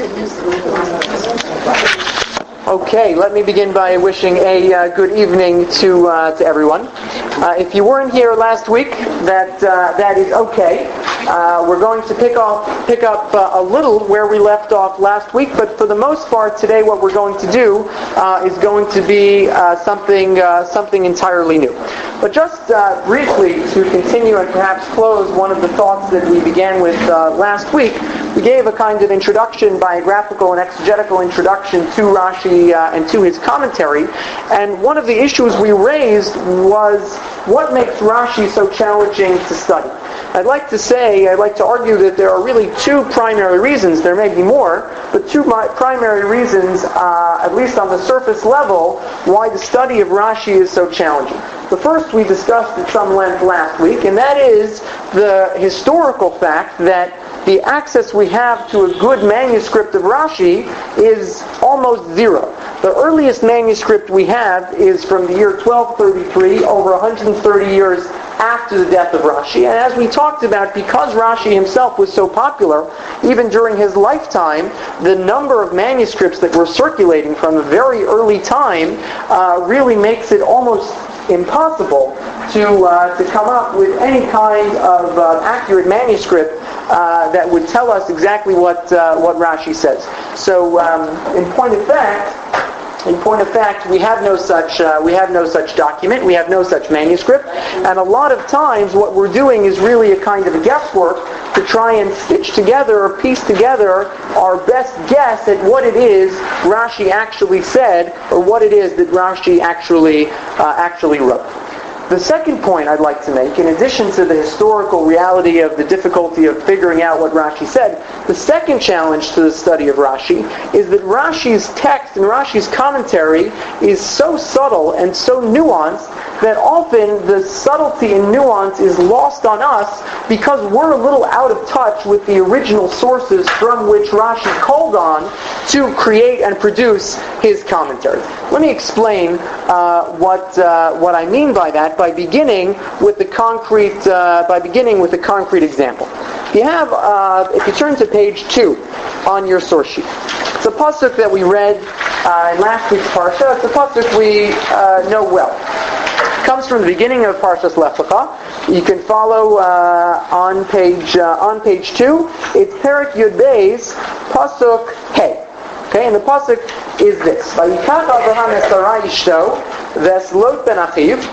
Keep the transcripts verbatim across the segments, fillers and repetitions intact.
Okay, let me begin by wishing a uh, good evening to uh, to everyone. Uh, if you weren't here last week, that uh, that is okay. Uh, we're going to pick off pick up uh, a little where we left off last week, but for the most part today, what we're going to do uh, is going to be uh, something uh, something entirely new. But just uh, briefly to continue and perhaps close one of the thoughts that we began with uh, last week, we gave a kind of introduction, biographical and exegetical introduction to Rashi uh, and to his commentary. And one of the issues we raised was what makes Rashi so challenging to study. I'd like to say, I'd like to argue that there are really two primary reasons, there may be more, but two primary reasons, uh, at least on the surface level, why the study of Rashi is so challenging. The first we discussed at some length last week, and that is the historical fact that the access we have to a good manuscript of Rashi is almost zero. The earliest manuscript we have is from the year twelve thirty-three, over one hundred thirty years after the death of Rashi. And as we talked about, because Rashi himself was so popular, even during his lifetime, the number of manuscripts that were circulating from a very early time uh, really makes it almost impossible to uh, to come up with any kind of uh, accurate manuscript uh, that would tell us exactly what uh, what Rashi says. So, um, in point of fact, in point of fact, we have no such uh, we have no such document. We have no such manuscript, and a lot of times, what we're doing is really a kind of a guesswork to try and stitch together or piece together our best guess at what it is Rashi actually said, or what it is that Rashi actually uh, actually wrote. The second point I'd like to make, in addition to the historical reality of the difficulty of figuring out what Rashi said, the second challenge to the study of Rashi is that Rashi's text and Rashi's commentary is so subtle and so nuanced that often the subtlety and nuance is lost on us because we're a little out of touch with the original sources from which Rashi called on to create and produce his commentary. Let me explain uh, what uh, what I mean by that by beginning with the concrete uh, by beginning with a concrete example. You have, uh, if you turn to page two on your source sheet, it's a pasuk that we read uh, in last week's parsha. It's a pasuk we uh, know well. It comes from the beginning of Parshas Lech Lecha. You can follow uh, on page uh, on page two. It's Perek Yud Beis, pasuk Hey. Okay, and the pasuk is this: Vayikach Avraham es Sarai ishto v'eslot ben achiv.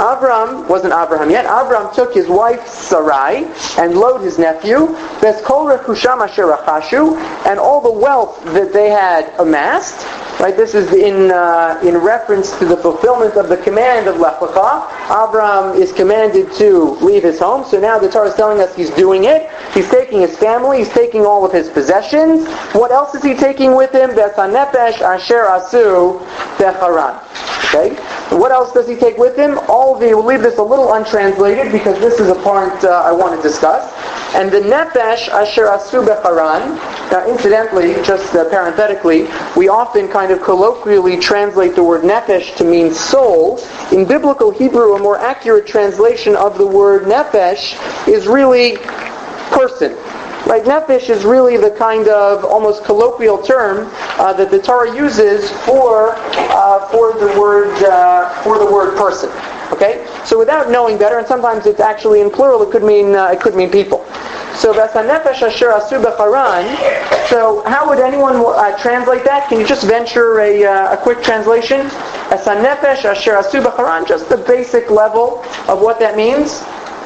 Avram wasn't Abraham yet. Avram took his wife Sarai and Lot his nephew, Ves kol rechusham asher rachashu, and all the wealth that they had amassed. Right, this is in uh, in reference to the fulfillment of the command of Lech Lecha. Avram is commanded to leave his home, so now the Torah is telling us he's doing it. He's taking his family, he's taking all of his possessions. What else is he taking with him? Ves hanefesh asher asu becharan. Okay. What else does he take with him? All of the, we'll leave this a little untranslated because this is a part uh, I want to discuss. And the nefesh asher asu becharan. Now, incidentally, just uh, parenthetically, we often kind of colloquially translate the word nefesh to mean soul. In biblical Hebrew, a more accurate translation of the word nefesh is really person. Right, nefesh is really the kind of almost colloquial term uh, that the Torah uses for uh, for the word uh, for the word person. Okay, so without knowing better, and sometimes it's actually in plural, it could mean uh, it could mean people. So v'sanefesh asher asu becharan. So how would anyone uh, translate that? Can you just venture a uh, a quick translation? V'sanefesh asher asu becharan. Just the basic level of what that means.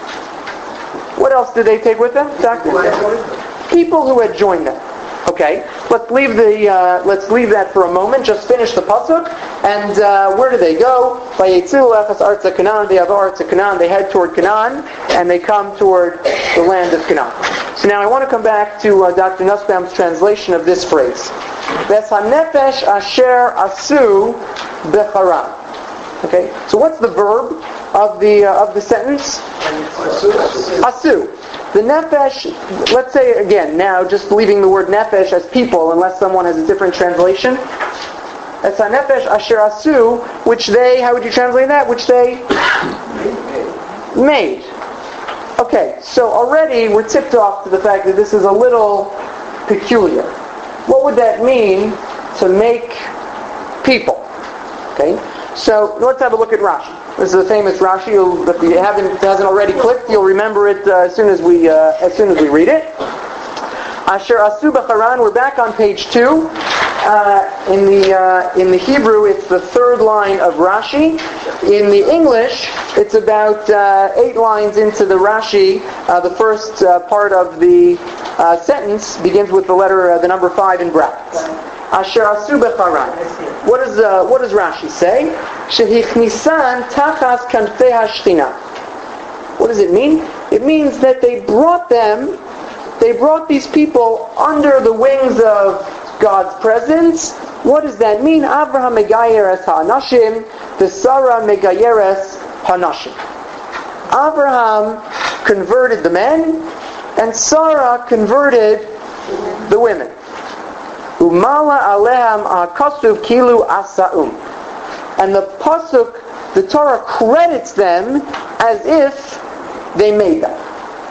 What else did they take with them, Doctor? People who had joined them. Okay, let's leave the uh, let's leave that for a moment. Just finish the pasuk, and uh, where do they go? Vayetzilu echas artza Canaan. They have artza Canaan. They head toward Canaan, and they come toward the land of Canaan. So now I want to come back to uh, Doctor Nussbaum's translation of this phrase. Ves hanefesh asher asu becharan. Okay, so what's the verb of the uh, of the sentence? Asu. The nefesh, let's say again, now just leaving the word nefesh as people, unless someone has a different translation. It's a nefesh asher asu, which they, how would you translate that? Which they made. Okay, so already we're tipped off to the fact that this is a little peculiar. what would that mean to make people? Okay, so let's have a look at Rashi. This is a famous Rashi. You'll, if you haven't, it hasn't already clicked, you'll remember it uh, as soon as we uh, as soon as we read it. Asher asu b'charan. We're back on page two. Uh, in the uh, in the Hebrew, it's the third line of Rashi. In the English, it's about uh, eight lines into the Rashi. Uh, the first uh, part of the uh, sentence begins with the letter, uh, the number five in brackets. Asher asu b'charan. What does uh, what does Rashi say? Shehichnisan tachas kanfei hashchina. What does it mean? It means that they brought them, they brought these people under the wings of God's presence. What does that mean? Avraham megayeres ha'anashim, the Sarah megayeres ha'anashim. Avraham converted the men, and Sarah converted the women. Umala aleham akasuv kilu asaum. And the pasuk, the Torah credits them as if they made them.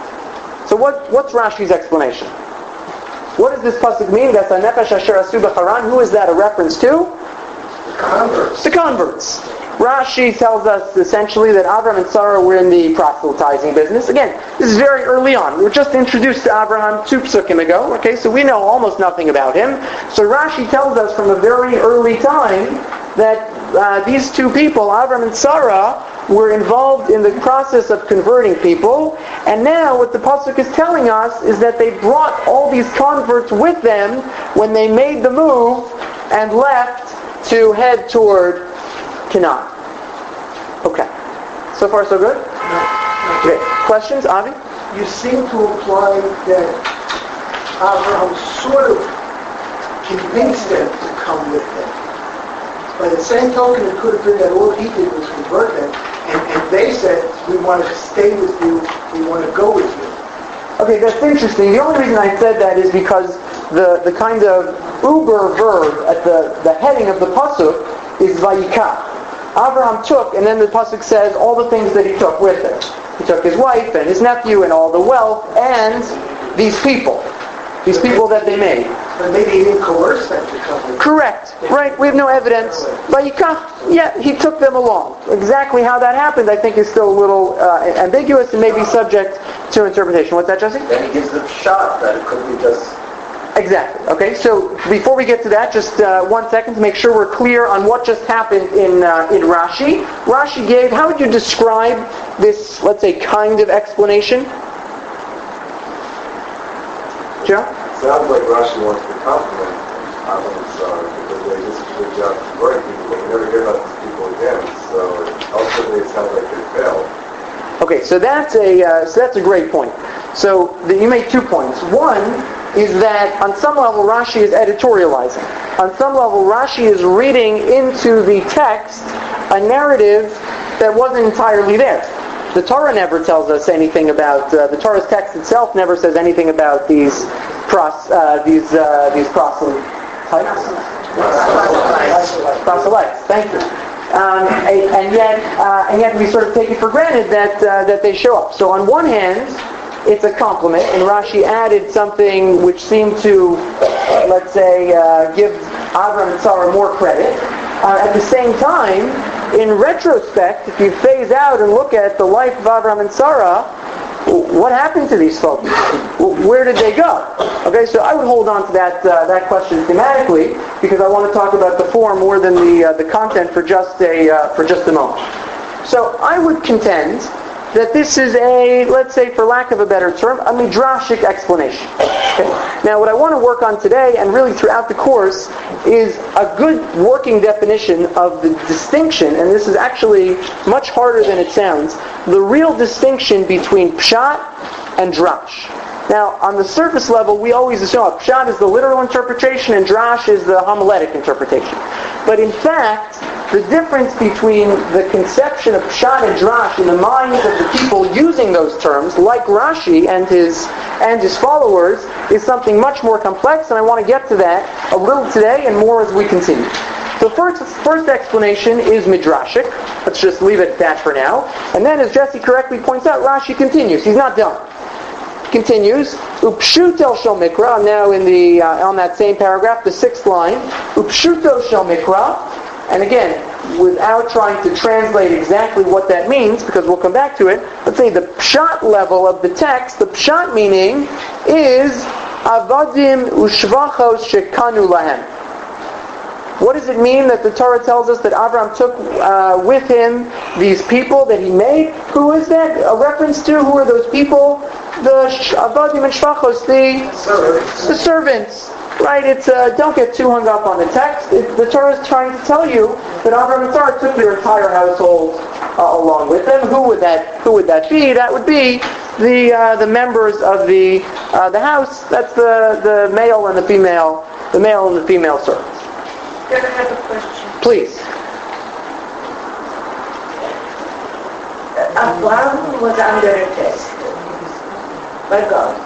So what, what's Rashi's explanation? What does this pasuk mean? That's nefesh asher asu b'charan. Who is that a reference to? The converts. The converts. Rashi tells us essentially that Abraham and Sarah were in the proselytizing business. Again, this is very early on. We were just introduced to Abraham two psukim ago. Okay, so we know almost nothing about him. So Rashi tells us from a very early time that uh, these two people, Abraham and Sarah, were involved in the process of converting people. And now what the pasuk is telling us is that they brought all these converts with them when they made the move and left to head toward Canaan. Okay. So far so good? No. Okay. Questions, Avi? You seem to imply that Abraham sort of convinced them to come with him. By the same token, it could have been that all he did was convert them, and, and they said, we want to stay with you, we want to go with you. Okay, that's interesting. The only reason I said that is because the, the kind of uber verb at the, the heading of the pasuk is vayikach. Abraham took, and then the pasuk says all the things that he took with him. He took his wife and his nephew and all the wealth and these people. These people that they made. But maybe he didn't coerce them to come with him. Correct. Right. We have no evidence. Vayikach, yeah, he took them along. Exactly how that happened, I think, is still a little uh, ambiguous and maybe subject to interpretation. What's that, Jesse? Then he gives them a shot that it could be just... Exactly. Okay, so before we get to that, just uh, one second to make sure we're clear on what just happened in uh, in Rashi. Rashi gave, how would you describe this, let's say, kind of explanation? Joe? Sounds like Rashi wants to compliment Abraham and Sarah because they just did a good job converting people, but we never hear about these people again. So ultimately, it sounds like they failed. Okay, so that's a uh, so that's a great point. So the, you made two points. One is that on some level Rashi is editorializing. On some level Rashi is reading into the text a narrative that wasn't entirely there. The Torah never tells us anything about uh, the Torah's text itself. Never says anything about these pros uh, these uh, these proselytes. Proselytes. Thank you. Um, and, and yet, uh, and yet we sort of take it for granted that uh, that they show up. So on one hand, it's a compliment, and Rashi added something which seemed to, let's say, uh, give Abraham and Sarah more credit. Uh, at the same time, in retrospect, if you phase out and look at the life of Abraham and Sarah, what happened to these folks? Where did they go? Okay, so I would hold on to that uh, that question thematically because I want to talk about the form more than the uh, the content for just a uh, for just a moment. So I would contend that this is a, let's say, for lack of a better term, a midrashic explanation. Okay? Now, what I want to work on today, and really throughout the course, is a good working definition of the distinction, and this is actually much harder than it sounds, the real distinction between pshat and drash. Now, on the surface level, we always assume oh, pshat is the literal interpretation and drash is the homiletic interpretation. But in fact, the difference between the conception of pshat and drash in the minds of the people using those terms, like Rashi and his and his followers, is something much more complex, and I want to get to that a little today and more as we continue. The first, first explanation is midrashic. Let's just leave it at that for now. And then, as Jesse correctly points out, Rashi continues. He's not done. continues, Upshuto shel mikra. I'm now in the uh, on that same paragraph, the sixth line. Upshuto shel mikra. And again, without trying to translate exactly what that means, because we'll come back to it, let's say the pshat level of the text, the pshat meaning is avadim ushvachos shekanu lahem. What does it mean that the Torah tells us that Abraham took uh, with him these people that he made? Who is that a reference to? Who are those people? The avadim and shvachos, the servants. The servants. Right, it's uh, don't get too hung up on the text. It, the Torah is trying to tell you that Abraham and Sarah took their entire household uh, along with them. Who would that? Who would that be? That would be the uh, the members of the uh, the house. That's the the male and the female, the male and the female servants. Can I have a question? Please. Abraham was under a test by God.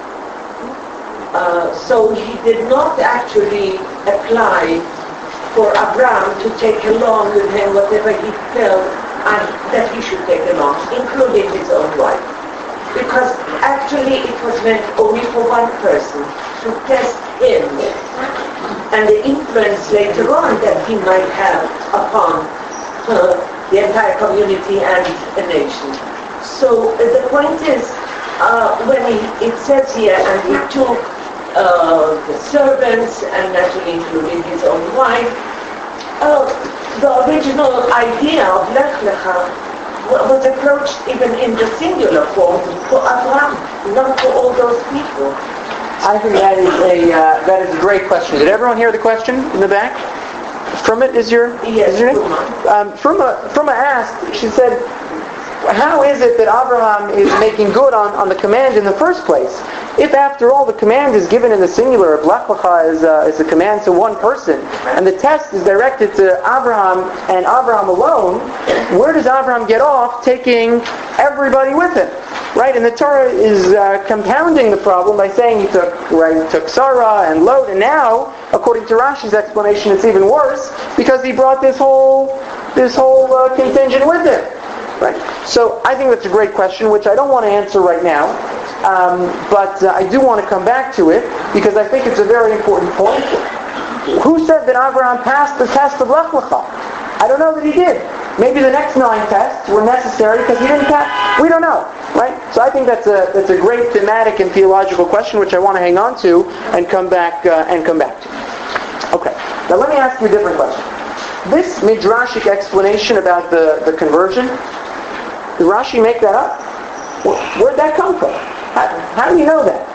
Uh, so he did not actually apply for Abraham to take along with him whatever he felt and that he should take along, including his own wife. Because actually it was meant only for one person to test him and the influence later on that he might have upon uh, the entire community and a nation. So uh, the point is, uh, when he, it says here, and he took Uh, the servants, and naturally including his own wife. Uh, the original idea of Lech Lecha was approached even in the singular form for Abraham, not for all those people. I think that is a uh, that is a great question. Did everyone hear the question in the back? From it is your yes, is your name? Um, Fruma Fruma asked. She said, "How is it that Abraham is making good on, on the command in the first place? If after all the command is given in the singular, if Lech Lecha is, uh, is a command to one person, and the test is directed to Abraham and Abraham alone, where does Abraham get off taking everybody with him? Right? And the Torah is uh, compounding the problem by saying he took, right, he took Sarah and Lot, and now, according to Rashi's explanation, it's even worse because he brought this whole this whole uh, contingent with him. Right? So I think that's a great question, which I don't want to answer right now. Um, but uh, I do want to come back to it because I think it's a very important point. Who said that Abraham passed the test of Lech Lecha? I don't know that he did. Maybe the next nine tests were necessary because he didn't pass. We don't know, right? So I think that's a that's a great thematic and theological question which I want to hang on to and come back uh, and come back to. Okay. Now let me ask you a different question. This midrashic explanation about the, the conversion, did Rashi make that up? Where'd that come from? How, how do you know that?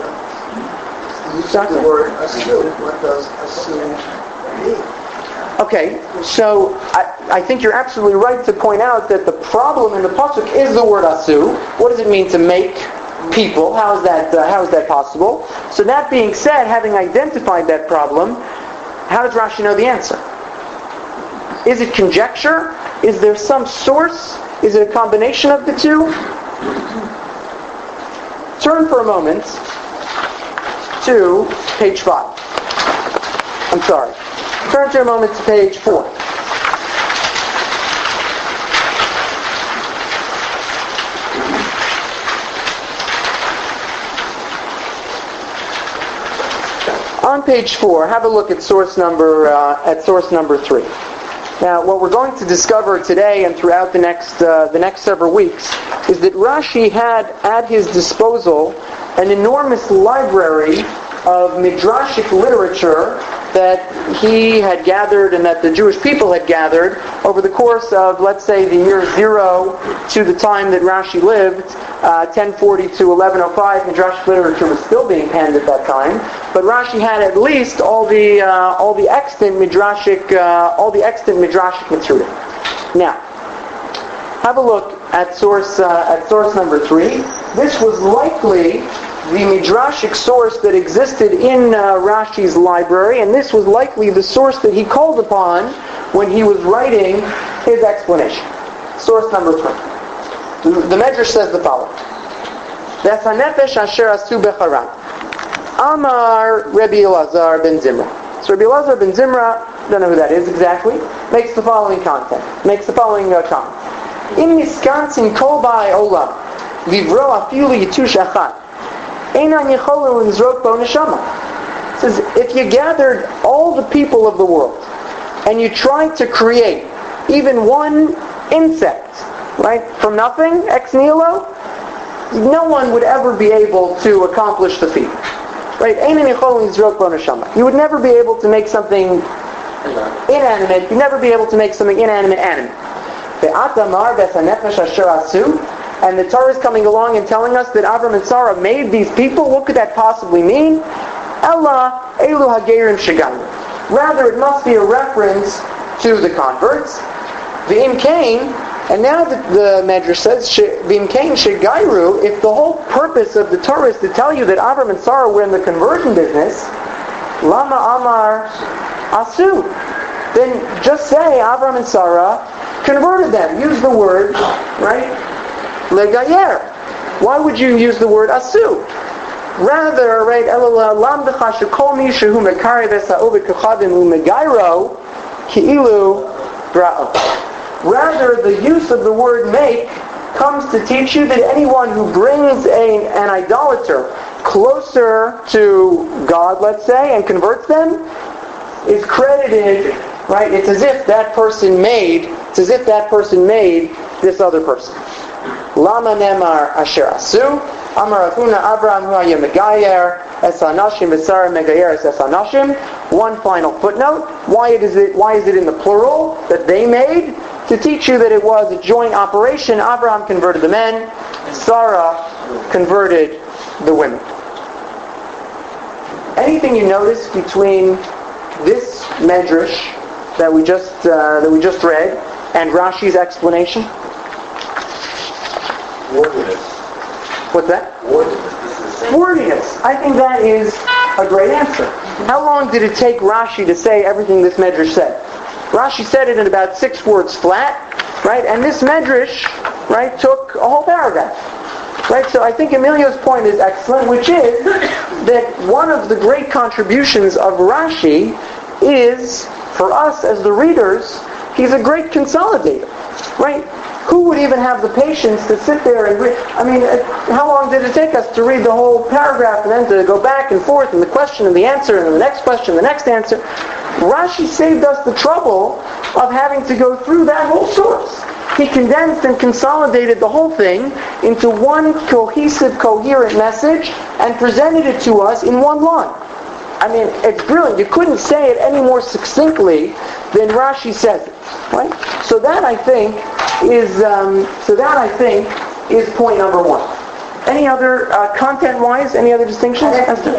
You said the word assume. What does assume mean? Okay, so I, I think you're absolutely right to point out that the problem in the pasuk is the word asu. What does it mean to make people? How is that? Uh, how is that possible? So that being said, having identified that problem, how does Rashi know the answer? Is it conjecture? Is there some source? Is it a combination of the two? Turn for a moment to page five. I'm sorry. Turn for a moment to page four. On page four, have a look at source number uh, at source number three. Now, what we're going to discover today and throughout the next uh, the next several weeks is that Rashi had at his disposal an enormous library of midrashic literature that he had gathered and that the Jewish people had gathered over the course of, let's say, the year zero to the time that Rashi lived, uh, ten forty to eleven oh five. Midrashic literature was still being penned at that time, but Rashi had at least all the uh, all the extant midrashic uh, all the extant midrashic material. Now, have a look at source uh, at source number three. This was likely the midrashic source that existed in uh, Rashi's library, and this was likely the source that he called upon when he was writing his explanation. Source number three. The, the Medrash says the following: "That's hanefesh asher asu becharan." Amar Rabbi Elazar ben Zimra. So Rabbi Elazar ben Zimra, don't know who that is exactly, makes the following content. Makes the following uh, comment: "In miskansin kol ba'ai olam livro afilu yitush achat." Einan yecholin lizrok bo neshama. It says, if you gathered all the people of the world and you tried to create even one insect, right, from nothing, ex nihilo, no one would ever be able to accomplish the feat. Right? You would never be able to make something inanimate. You'd never be able to make something inanimate animate. And the Torah is coming along and telling us that Avram and Sarah made these people. What could that possibly mean? Ella elu hagerim shegayru. Rather, it must be a reference to the converts. V'im kain. And now the, the Medrash says, V'im kain shegayru. If the whole purpose of the Torah is to tell you that Avram and Sarah were in the conversion business, lama amar asu. Then just say Avram and Sarah converted them. Use the word, right? Legayer. Why would you use the word asu? Rather, right? Lam b'cha shekol mi shehu mekari v'sa'ovet k'chadim u'megayro ki'ilu bra'o. Rather, the use of the word make comes to teach you that anyone who brings a, an idolater closer to God, let's say, and converts them, is credited, right? It's as if that person made, it's as if that person made this other person. Lama nemar asher asu, amar Avuna Abraham hu haya megayer es hanashim v'sara megayer es hanashim. One final footnote. Why is it? Why is it in the plural that they made? To teach you that it was a joint operation. Abraham converted the men, Sarah converted the women. Anything you notice between this medrash that we just uh, that we just read and Rashi's explanation? Wordiness. What's that? Wordiness. Wordiness. I think that is a great answer. How long did it take Rashi to say everything this medrash said? Rashi said it in about six words flat, right? And this medrash, right, took a whole paragraph. Right? So I think Emilio's point is excellent, which is that one of the great contributions of Rashi is, for us as the readers, he's a great consolidator. Right? Who would even have the patience to sit there and read? I mean, how long did it take us to read the whole paragraph and then to go back and forth and the question and the answer and then the next question, the next answer? Rashi saved us the trouble of having to go through that whole source. He condensed and consolidated the whole thing into one cohesive, coherent message and presented it to us in one line. I mean, it's brilliant. You couldn't say it any more succinctly than Rashi says it. Right? So that I think is um, so that I think is point number one. Any other uh, content-wise? Any other distinctions?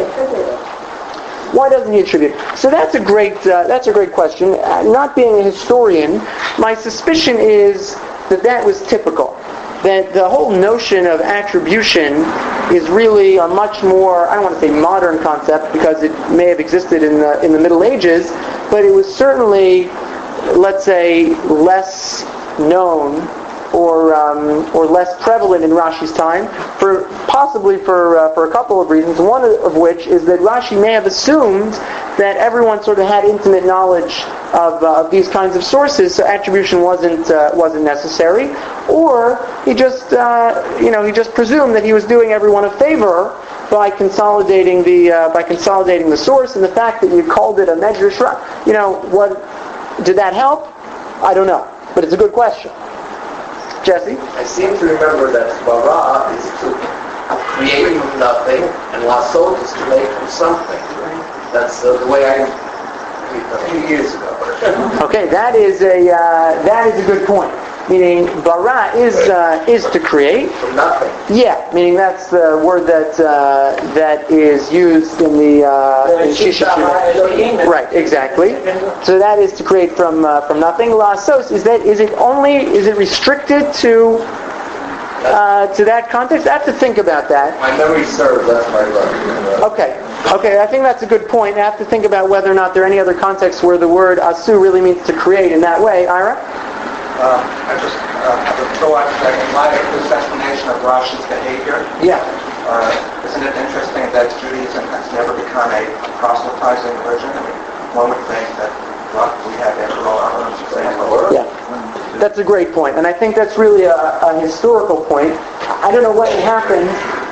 Why doesn't he attribute? So that's a great uh, that's a great question. Uh, not being a historian, my suspicion is that that was typical. That the whole notion of attribution is really a much more, I don't want to say modern concept because it may have existed in the in the Middle Ages, but it was certainly, let's say, less known or um, or less prevalent in Rashi's time, for possibly for uh, for a couple of reasons. One of which is that Rashi may have assumed that everyone sort of had intimate knowledge of, uh, of these kinds of sources, so attribution wasn't uh, wasn't necessary, or he just uh, you know he just presumed that he was doing everyone a favor by consolidating the uh, by consolidating the source, and the fact that you called it a medrash, you know, what did that help? I don't know, but it's a good question. Jesse? I seem to remember that bara is to create from nothing, and lasot is to make from something. That's uh, the way I, a few years ago. Okay, that is a uh, that is a good point. Meaning, bara is uh, is to create. From nothing. Yeah, meaning that's the word that uh, that is used in the uh, in Shisha. Right, exactly. So that is to create from uh, from nothing. Lasos, is that is it only is it restricted to uh, to that context? I have to think about that. My memory serves. That's my right. Okay, okay. I think that's a good point. I have to think about whether or not there are any other contexts where the word asu really means to create in that way. Ira? Uh, I just uh, have a thought that in light of this explanation of Rashi's behavior, Yeah. uh, isn't it interesting that Judaism has never become a proselytizing religion? I mean, one would think that, well, we have after all our own example. Yeah. That's a great point, and I think that's really a, a historical point. I don't know what happened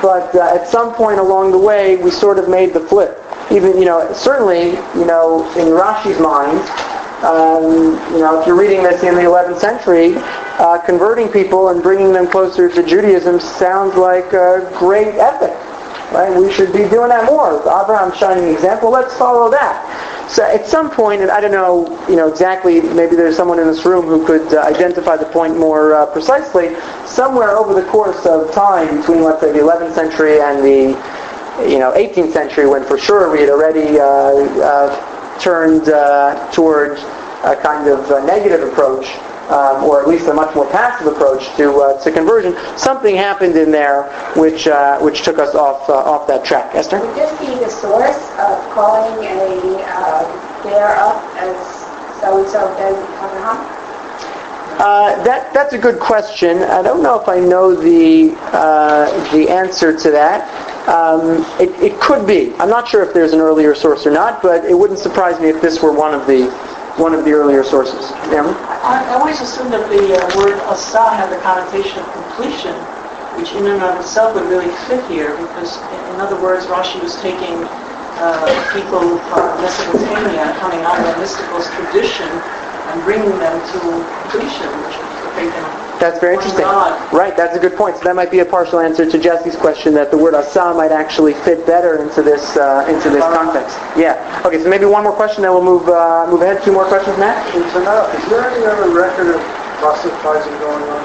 but uh, at some point along the way, we sort of made the flip. Even, you know, certainly, you know, in Rashi's mind, um, you know, if you're reading this in the eleventh century, uh, converting people and bringing them closer to Judaism sounds like a great ethic, right? We should be doing that more. Abraham's shining example. Let's follow that. So at some point, and I don't know, you know, exactly, maybe there's someone in this room who could uh, identify the point more uh, precisely, somewhere over the course of time between, let's say, the eleventh century and the, you know, eighteenth century, when for sure we had already uh, uh, turned uh, toward a kind of a negative approach, um, or at least a much more passive approach to uh, to conversion, something happened in there which uh, which took us off uh, off that track. Esther? Would this be the source of calling a uh, bear up as so-and-so ben Abraham? Uh, that that's a good question. I don't know if I know the uh, the answer to that. Um, it, it could be. I'm not sure if there's an earlier source or not, but it wouldn't surprise me if this were one of the one of the earlier sources. Yeah. I, I always assumed that the uh, word asa had the connotation of completion, which in and of itself would really fit here, because in other words, Rashi was taking uh, people from Mesopotamia, coming out of a mystical tradition, and bringing them to completion, which would take them. That's very interesting. God. Right, that's a good point. So that might be a partial answer to Jesse's question, that the word asa might actually fit better into this uh, into this context. Yeah. Okay, so maybe one more question, then we'll move uh, move ahead. Two more questions, Matt? In Tanakh, is there any other record of proselytizing going on?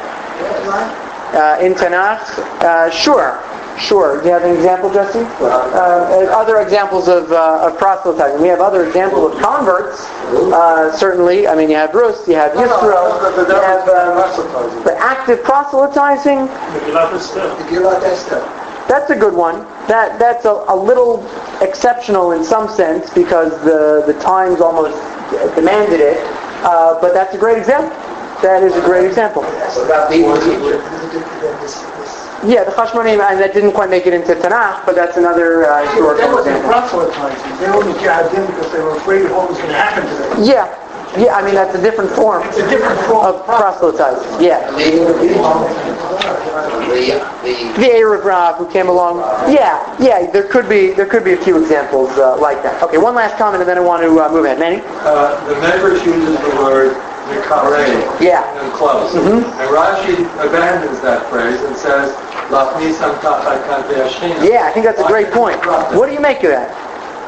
Uh, in Tanakh? Uh, sure. Sure. Do you have an example, Jesse? Uh, other examples of, uh, of proselytizing. We have other examples of converts, uh, certainly. I mean, you have Rus, you have Yisro, you have um, but active proselytizing. Megillat Esther. That's a good one. That That's a, a little exceptional in some sense because the, the times almost demanded it. Uh, but that's a great example. That is a great example. What about the teacher? Yeah, the Chashmonim, and that didn't quite make it into Tanakh, but that's another uh, historical That wasn't example. proselytizing. They only jabbed in because they were afraid of what was going to happen to them. Yeah, yeah. I mean, that's a different form It's a different form of proselytizing. Yeah, The, the, the Erev Rav who came along. Yeah, yeah. There could be there could be a few examples uh, like that. Okay, one last comment, and then I want to uh, move ahead. Manny? Uh, the Medrash uses the word Nikarei Yeah. and close. Mhm. And Rashi abandons that phrase and says, Lachnisam tachat kantei Hashchina. Yeah, I think that's a great point. What do you make of that?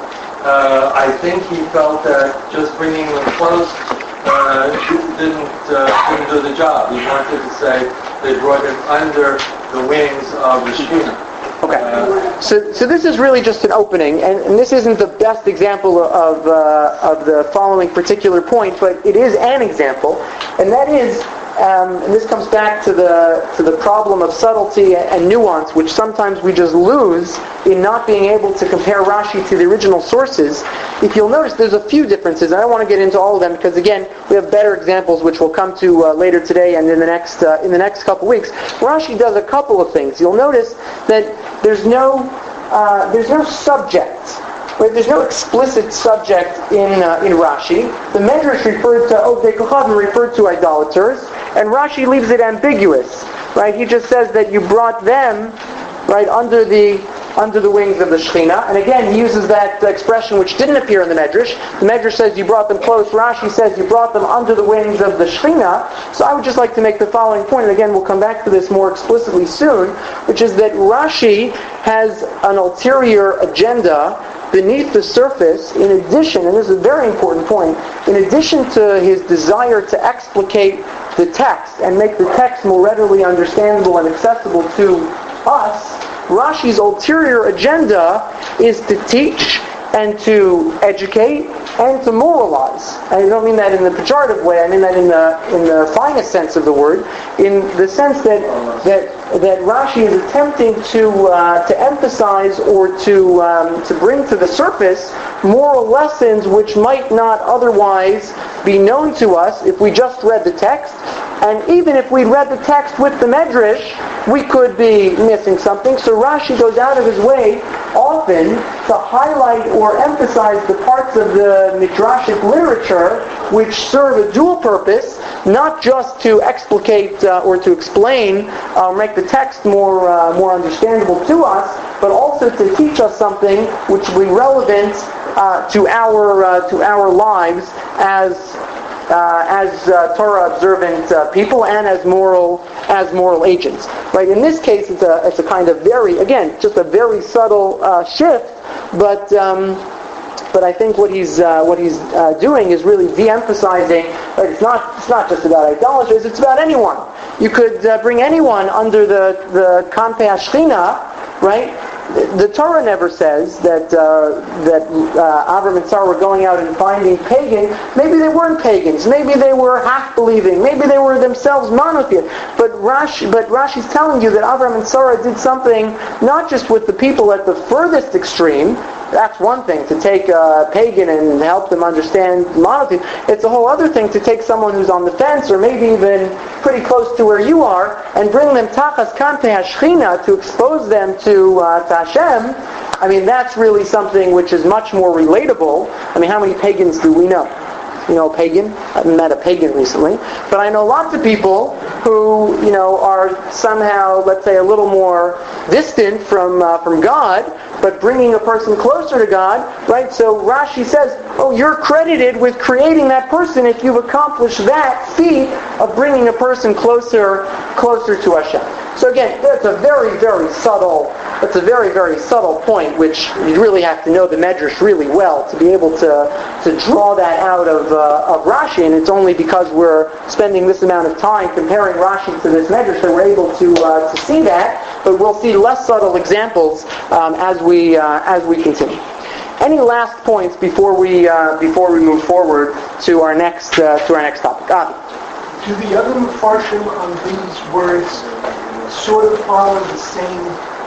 Uh, I think he felt that just bringing them close uh, didn't, uh, didn't do the job. He wanted to say they brought him under the wings of the Shekhinah. Okay. So, so this is really just an opening, and, and this isn't the best example of uh, of the following particular point, but it is an example, and that is, um, and this comes back to the to the problem of subtlety and nuance, which sometimes we just lose in not being able to compare Rashi to the original sources. If you'll notice, there's a few differences, and I don't want to get into all of them because again, we have better examples which we'll come to uh, later today and in the next uh, in the next couple weeks. Rashi does a couple of things. You'll notice that there's no uh, there's no subject. Right? There's no explicit subject in uh, in Rashi. The Medrash referred to Ovdei Kochavim, referred to idolaters, and Rashi leaves it ambiguous. Right? He just says that you brought them right under the under the wings of the Shekhinah. And again, he uses that expression which didn't appear in the Medrash. The Medrash says you brought them close. Rashi says you brought them under the wings of the Shekhinah. So I would just like to make the following point, and again, we'll come back to this more explicitly soon, which is that Rashi has an ulterior agenda beneath the surface, in addition, and this is a very important point, in addition to his desire to explicate the text and make the text more readily understandable and accessible to us, Rashi's ulterior agenda is to teach and to educate and to moralize. And I don't mean that in the pejorative way, I mean that in the in the finest sense of the word, in the sense that that that Rashi is attempting to uh, to emphasize or to um, to bring to the surface moral lessons which might not otherwise be known to us if we just read the text, And even if we'd read the text with the Medrash, we could be missing something. So Rashi goes out of his way often to highlight or emphasize the parts of the Midrashic literature which serve a dual purpose, not just to explicate uh, or to explain uh, or make the text more uh, more understandable to us, but also to teach us something which will be relevant uh, to our uh, to our lives as uh, as uh, Torah observant uh, people and as moral as moral agents. Right? In this case, it's a it's a kind of very again just a very subtle uh, shift, but. Um, But I think what he's uh, what he's uh, doing is really de-emphasizing. Right? It's not it's not just about idolaters. It's about anyone. You could uh, bring anyone under the the Kanpei Ashchina, right? The, the Torah never says that uh, that uh, Avram and Sarah were going out and finding pagans. Maybe they weren't pagans. Maybe they were half-believing. Maybe they were themselves monotheists. But Rashi, but Rashi's telling you that Avram and Sarah did something not just with the people at the furthest extreme. That's one thing, to take a pagan and help them understand monotheism. It's a whole other thing to take someone who's on the fence, or maybe even pretty close to where you are, and bring them tachas kanpei hashchina to expose them to, uh, to Hashem. I mean, that's really something which is much more relatable. I mean, how many pagans do we know? You know, a pagan? I haven't met a pagan recently. But I know lots of people who, you know, are somehow, let's say, a little more distant from uh, from God, but bringing a person closer to God, right? So Rashi says, oh, you're credited with creating that person if you've accomplished that feat of bringing a person closer closer to Hashem. So again, that's a very, very subtle, that's a very, very subtle point, which you really have to know the Medrash really well to be able to to draw that out of uh, of Rashi, and it's only because we're spending this amount of time comparing Rashi to this Medrash that we're able to uh, to see that. But we'll see less subtle examples um, as we uh, as we continue. Any last points before we uh, before we move forward to our next uh, to our next topic? Avi. Do the other Mefarshim on these words sort of follow the same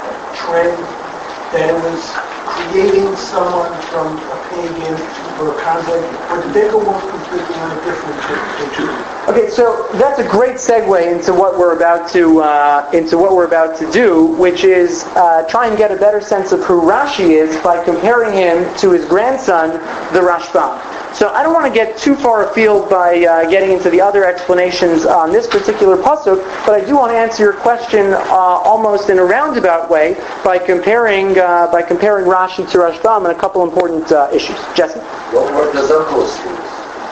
trend that it was creating someone from a pagan or a convert, or did they go off completely on a different picture? Okay, so that's a great segue into what we're about to uh, into what we're about to do, which is uh, try and get a better sense of who Rashi is by comparing him to his grandson, the Rashbam. So I don't want to get too far afield by uh, getting into the other explanations on this particular pasuk, but I do want to answer your question uh, almost in a roundabout way by comparing uh, by comparing Rashi to Rashbam on a couple important uh, issues. Jesse? What word does Uncle use?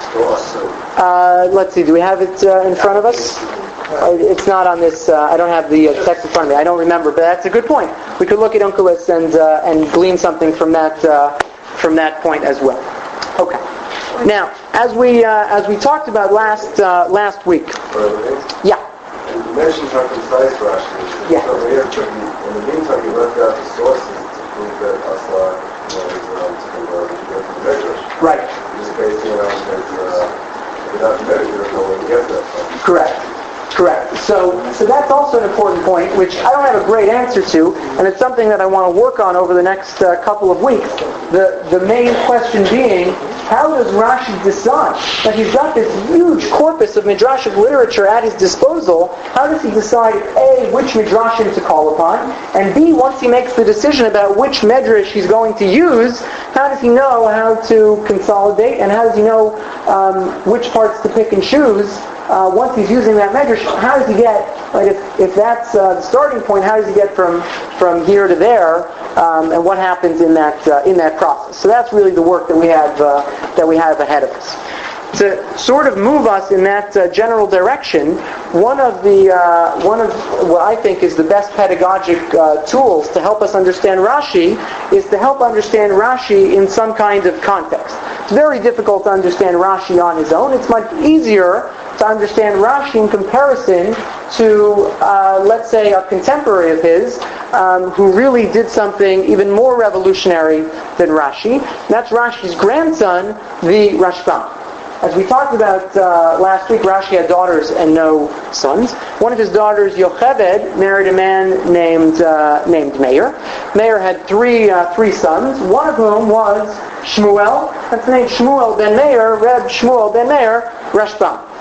Uh, let's see, do we have it uh, in front of us? Uh, it's not on this, uh, I don't have the uh, text in front of me, I don't remember, but that's a good point. We could look at Onkelos and uh, and glean something from that uh, from that point as well. Okay. Now, as we uh, as we talked about last uh, last week. Yeah. You mentioned how concise Rashi is. Yeah. So here, but you, in the meantime, you left out the sources to prove that Asa was um, to convert to go to the Medrash. Right. Just basing it on his, uh, without the Medrash, you don't know where to get that from. Correct. Correct. So, so that's also an important point, which I don't have a great answer to, and it's something that I want to work on over the next uh, couple of weeks. The the main question being, how does Rashi decide that he's got this huge corpus of midrashic literature at his disposal? How does he decide, A, which midrashim to call upon, and B, once he makes the decision about which medrash he's going to use, how does he know how to consolidate, and how does he know um, which parts to pick and choose? Uh, once he's using that medrash, how does he get, like if, if that's uh, the starting point, how does he get from from here to there, um, and what happens in that uh, in that process? So that's really the work that we have uh, that we have ahead of us. To sort of move us in that uh, general direction, one of the uh, one of what I think is the best pedagogic uh, tools to help us understand Rashi is to help understand Rashi in some kind of context. It's very difficult to understand Rashi on his own. It's much easier to understand Rashi in comparison to, uh, let's say, a contemporary of his um, who really did something even more revolutionary than Rashi. That's Rashi's grandson, the Rashbam. As we talked about uh, last week, Rashi had daughters and no sons. One of his daughters, Yocheved, married a man named uh, named Meir. Meir had three uh, three sons. One of whom was Shmuel. That's the name Shmuel ben Meir. Reb Shmuel ben Meir, Rashbam.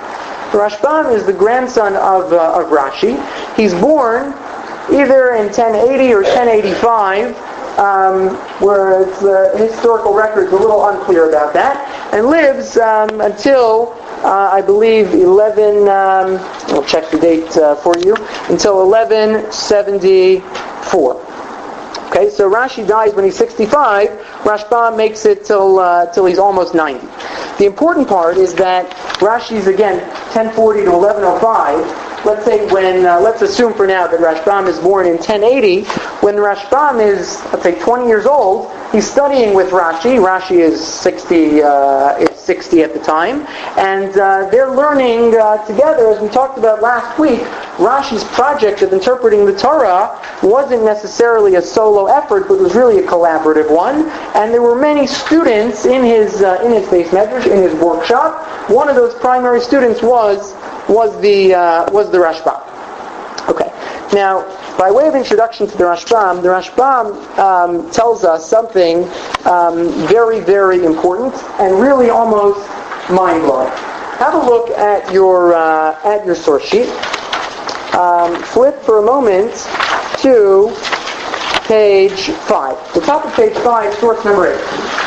The Rashbam is the grandson of, uh, of Rashi. He's born either in ten eighty or ten eighty-five, um, where it's, uh, historical record's a little unclear about that, and lives um, until, uh, I believe, eleven, um, I'll check the date uh, for you, until eleven seventy-four. Okay, so Rashi dies when he's sixty-five, Rashbam makes it till uh, till he's almost ninety. The important part is that Rashi's, again, ten forty to eleven oh five. Let's say when, uh, let's assume for now that Rashbam is born in ten eighty. When Rashbam is, let's say, twenty years old, he's studying with Rashi. Rashi is sixty, uh, is sixty at the time. And uh, they're learning uh, together, as we talked about last week. Rashi's project of interpreting the Torah wasn't necessarily a solo effort, but was really a collaborative one. And there were many students in his uh, in his base medrash, in his workshop. One of those primary students was was the uh, was the Rashbam. Okay. Now, by way of introduction to the Rashbam, the Rashbam um, tells us something um, very, very important and really almost mind-blowing. Have a look at your uh, at your source sheet. Um, flip for a moment to page five. The top of page five, source number eight.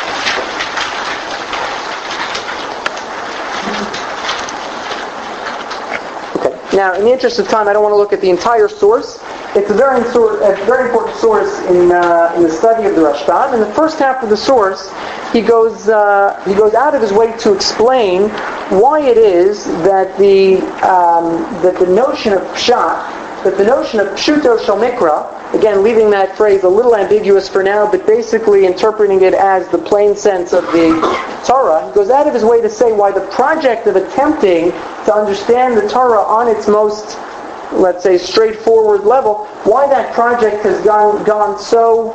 Okay. Now, in the interest of time, I don't want to look at the entire source. It's a very, a very important source in uh, in the study of the Rashbam. In the first half of the source, he goes uh, he goes out of his way to explain why it is that the um, that the notion of pshat, that the notion of pshuto shel mikra, again leaving that phrase a little ambiguous for now, but basically interpreting it as the plain sense of the Torah, he goes out of his way to say why the project of attempting to understand the Torah on its most, let's say, straightforward level, why that project has gone gone so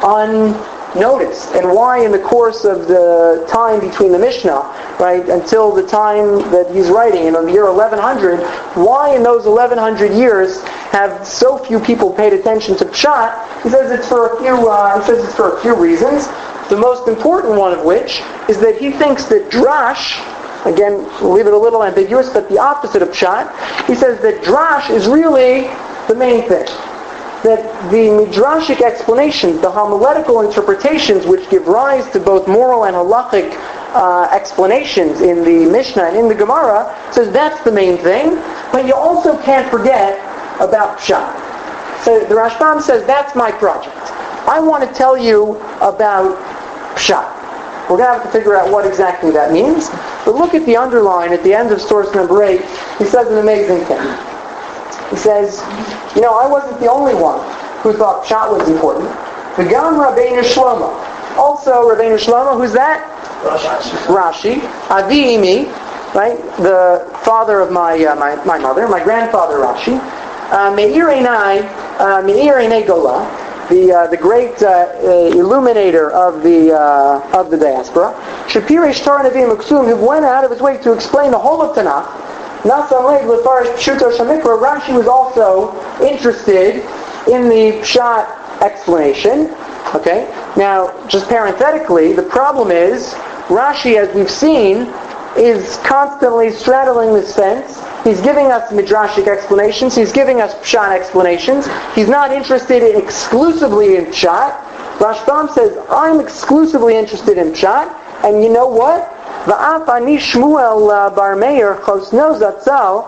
unnoticed, and why in the course of the time between the Mishnah, right, until the time that he's writing, in the year eleven hundred, why in those eleven hundred years have so few people paid attention to Pshat? He says it's for a few. Uh, he says it's for a few reasons. The most important one of which is that he thinks that Drash, again, we'll leave it a little ambiguous, but the opposite of Pshat, he says that Drash is really the main thing. That the Midrashic explanations, the homiletical interpretations which give rise to both moral and halachic uh, explanations in the Mishnah and in the Gemara, says that's the main thing, but you also can't forget about Pshat. So the Rashbam says, that's my project. I want to tell you about Pshat. We're going to have to figure out what exactly that means. But look at the underline at the end of source number eight. He says an amazing thing. He says, you know, I wasn't the only one who thought Pshat was important. V'gam Rabbeinu Shlomo. Also, Rabbeinu Shlomo, who's that? Rashi. Avi Imi, right? The father of my uh, my, my mother, my grandfather Rashi. Uh, Meir Einai, uh, Meir Einai Gola, the uh, the great uh, uh, illuminator of the uh, of the diaspora. Shapirish Torah Nevi'im Uksum, who went out of his way to explain the whole of Tanakh. Nasan Leid Lefarish Pshuto Shel Mikra. Rashi was also interested in the Pshat explanation. Okay. Now, just parenthetically, the problem is Rashi, as we've seen, is constantly straddling this fence. He's giving us midrashic explanations. He's giving us pshat explanations. He's not interested in exclusively in pshat. Rashbam says, I'm exclusively interested in pshat. And you know what? Va'af ani Shmuel bar Meir chosno zatzal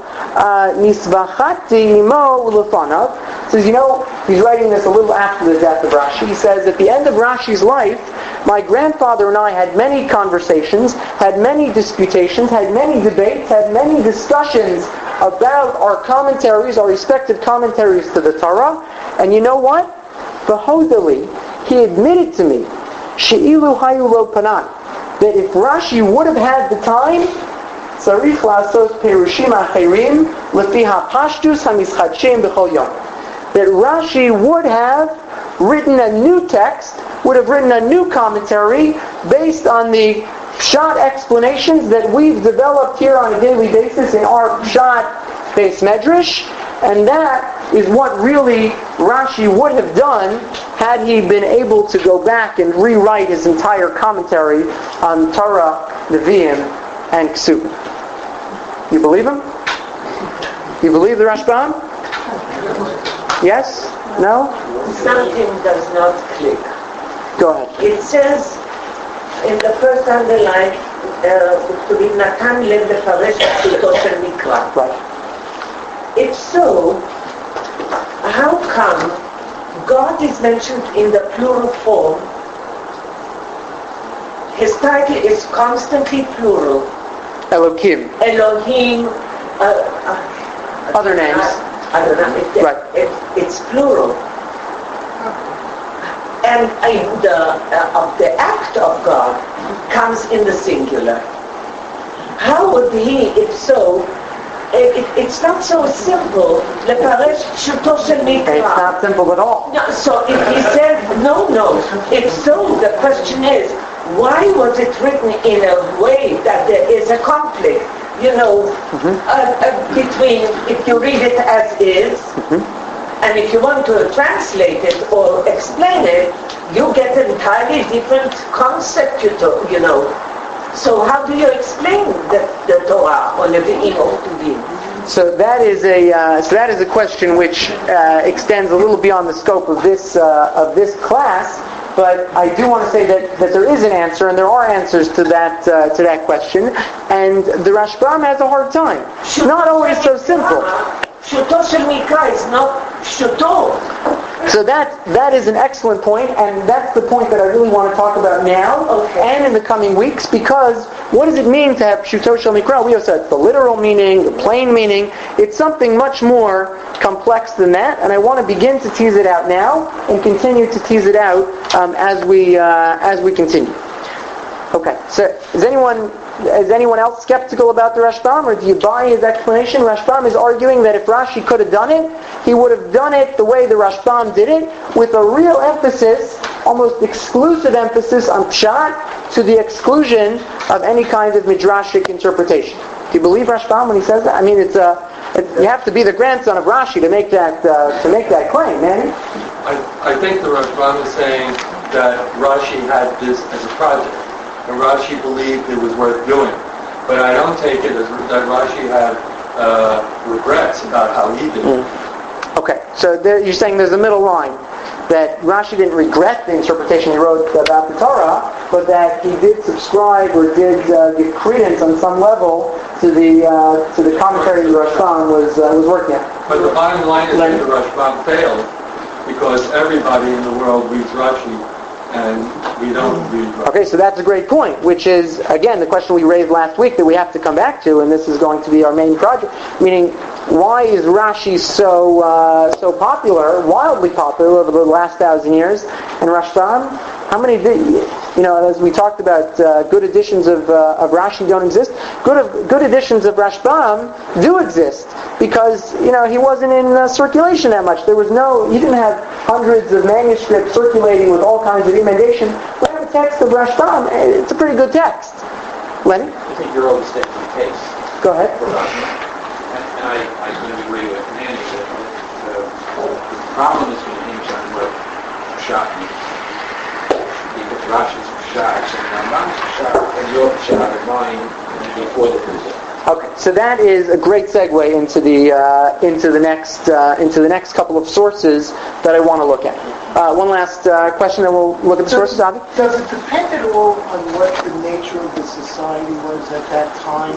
nisvachati imo ulefanav. Says, you know, he's writing this a little after the death of Rashi. He says, at the end of Rashi's life, my grandfather and I had many conversations, had many disputations, had many debates, had many discussions about our commentaries, our respective commentaries to the Torah. And you know what? V'hodali, he admitted to me, she'ilu hayu lo panan, that if Rashi would have had the time, tzarich la'asos perushim acherim lefi ha'pashtus hamischadshim b'chol yom, that Rashi would have written a new text, would have written a new commentary based on the Pshat explanations that we've developed here on a daily basis in our Pshat base medrash, and that is what really Rashi would have done had he been able to go back and rewrite his entire commentary on Torah, Nevi'im, and Ksubim. You believe him? You believe the Rashbam? Yes? No? Something does not click. Go ahead. It says in the first underline, uh, to be Natan lev lefaresh pshuto shel mikra. Right. If so, how come God is mentioned in the plural form? His title is constantly plural. Elohim. Elohim. Uh, uh, Other names. I don't know. It, Right. it, it's plural. And in the uh, of the act of God comes in the singular. How would he, if so? It, it, it's not so simple. Leparesh pshuto shel mikra. It's not simple at all. No, so if he said no, no. If so, the question is, why was it written in a way that there is a conflict? You know, Mm-hmm. uh, uh, between if you read it as is, Mm-hmm. and if you want to translate it or explain it, you get an entirely different concept. You, to, you know. So how do you explain the, the Torah or Nevi'im or Tuvim? So that is a uh, so that is a question which uh, extends a little beyond the scope of this uh, of this class. But I do want to say that, that there is an answer, and there are answers to that uh, to that question. And the Rashbam has a hard time. It's not always so simple. Pshuto shel mikra is not pshuto. So that that is an excellent point, and that's the point that I really want to talk about now Okay. and in the coming weeks, because what does it mean to have pshuto shel mikra? We have said the literal meaning, the plain meaning. It's something much more complex than that, and I want to begin to tease it out now and continue to tease it out um, as we uh, as we continue. Okay, so is anyone is anyone else skeptical about the Rashbam, or do you buy his explanation? Rashbam is arguing that if Rashi could have done it, he would have done it the way the Rashbam did it, with a real emphasis, almost exclusive emphasis on pshat, to the exclusion of any kind of midrashic interpretation. Do you believe Rashbam when he says that? I mean, it's a it, you have to be the grandson of Rashi to make that uh, to make that claim, man. I, I think the Rashbam is saying that Rashi had this as a project, and Rashi believed it was worth doing. But I don't take it as that Rashi had uh, regrets about how he did it. Mm. Okay, so there, you're saying there's a middle line, that Rashi didn't regret the interpretation he wrote about the Torah, but that he did subscribe or did uh, give credence on some level to the uh, to the commentary the Rashbam was uh, was working on. But the bottom line is that the Rashbam failed because everybody in the world reads Rashi, and we don't read Rashi. Okay, so that's a great point, which is, again, the question we raised last week that we have to come back to, and this is going to be our main project, meaning, why is Rashi so uh, so popular, wildly popular over the last thousand years, and Rashbam? How many, you know, as we talked about, uh, good editions of uh, of Rashi don't exist. Good of, good editions of Rashbam do exist because, you know, he wasn't in uh, circulation that much. There was no, he didn't have hundreds of manuscripts circulating with all kinds of emendation. We have a text of Rashbam. It's a pretty good text. Lenny? I think you're overstating the case. Go ahead. And I, I couldn't agree with Manny that uh, the problem is going to hinge on what Pshat means. Because Rashi's Pshat and Rambam's Pshat and your Pshat are mine before the Pshat. Okay, so that is a great segue into the uh, into the next uh, into the next couple of sources that I want to look at. Uh, one last uh, question, then we'll look at the sources. Avi? Does it depend at all on what the nature of the society was at that time?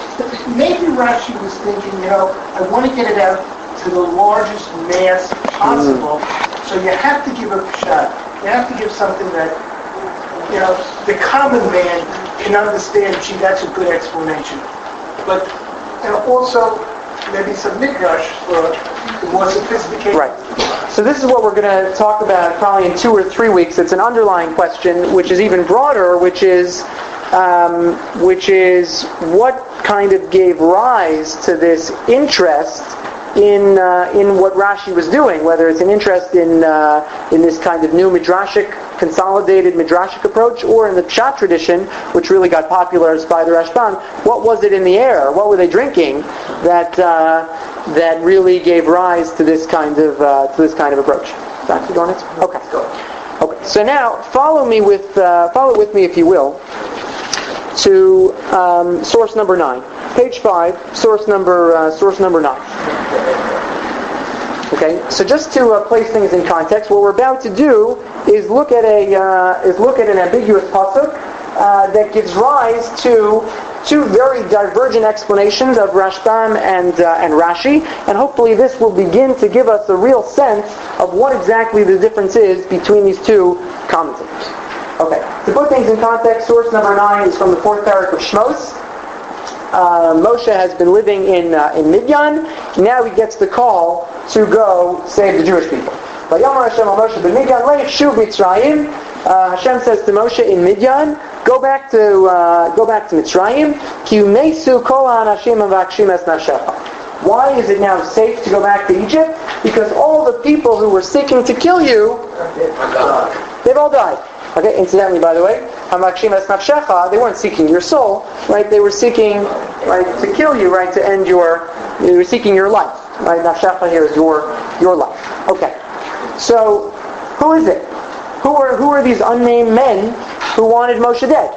Maybe Rashi was thinking, you know, I want to get it out to the largest mass possible, mm. so you have to give a shot. You have to give something that, you know, the common man can understand, gee, that's a good explanation. But, and also, maybe some midrash for the more sophisticated. Right. So this is what we're going to talk about probably in two or three weeks. It's an underlying question, which is even broader, which is, um, which is what kind of gave rise to this interest in uh, in what Rashi was doing, whether it's an interest in uh, in this kind of new midrashic, consolidated midrashic approach, or in the Pshat tradition, which really got popularized by the Rashbam. What was it in the air? What were they drinking that uh, that really gave rise to this kind of uh, to this kind of approach? Doctor Dornitz? Okay. Okay. So now follow me with uh, follow with me, if you will, to um, source number nine, page five, source number uh, source number nine. Okay, so just to uh, place things in context, what we're about to do is look at a uh, is look at an ambiguous pasuk uh, that gives rise to two very divergent explanations of Rashbam and uh, and Rashi, and hopefully this will begin to give us a real sense of what exactly the difference is between these two commentators. Okay, to put things in context, source number nine is from the fourth parak of Shmos. Uh, Moshe has been living in uh, in Midian. Now he gets the call to go save the Jewish people. Vayamar Hashem al Moshe b'Midian le'yishuv Mitzrayim. Uh, Hashem says to Moshe in Midian, go back to uh, go back to Mitzrayim. Ki umesu kol ha'anashim avakshim es nafshecha. Why is it now safe to go back to Egypt? Because all the people who were seeking to kill you, they've all died. Okay, incidentally, by the way, Hamakshim es nafshecha, they weren't seeking your soul, right? They were seeking, right, to kill you, right, to end your, they were seeking your life, right? Nafshecha here is your, your life. Okay, so who is it? Who are who are these unnamed men who wanted Moshe dead?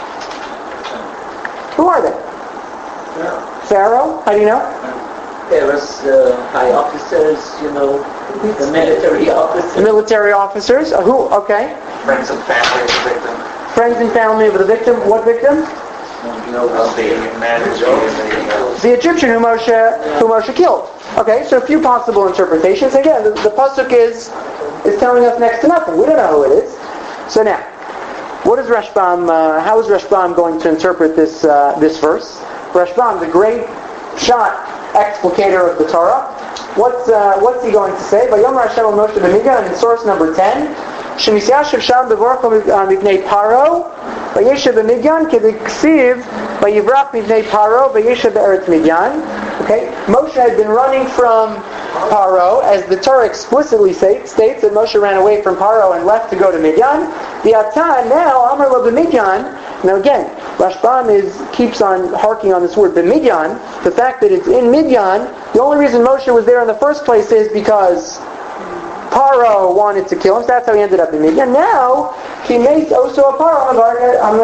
Who are they? Pharaoh? How do you know? There was uh, high officers, you know, the military officers. The military officers. Uh, who? Okay. Friends and family of the victim. Friends and family of the victim. What victim? You know, the manager and the... The Egyptian who Moshe, who Moshe killed. Okay, so a few possible interpretations. Again, the, the pasuk is is telling us next to nothing. We don't know who it is. So now, what is Rashbam? Uh, how is Rashbam going to interpret this uh, this verse? Rashbam, the great shot explicator of the Torah. What's uh, what's he going to say? Vayomer Hashem al Moshe b'Midian in source number ten. Shemisyashiv sham bevorcho mipnei Paro vayeshev b'Midian kediksiv vayivrach mipnei Paro vayeshev be'eretz Midian. Okay, Moshe had been running from Paro, as the Torah explicitly say, states that Moshe ran away from Paro and left to go to Midian. V'ata now Amar lo b'Midian. Now again, Rashbam is keeps on harking on this word b'Midian. The fact that it's in Midian, the only reason Moshe was there in the first place is because Paro wanted to kill him. So that's how he ended up in Midian. Now he makes also a Paro on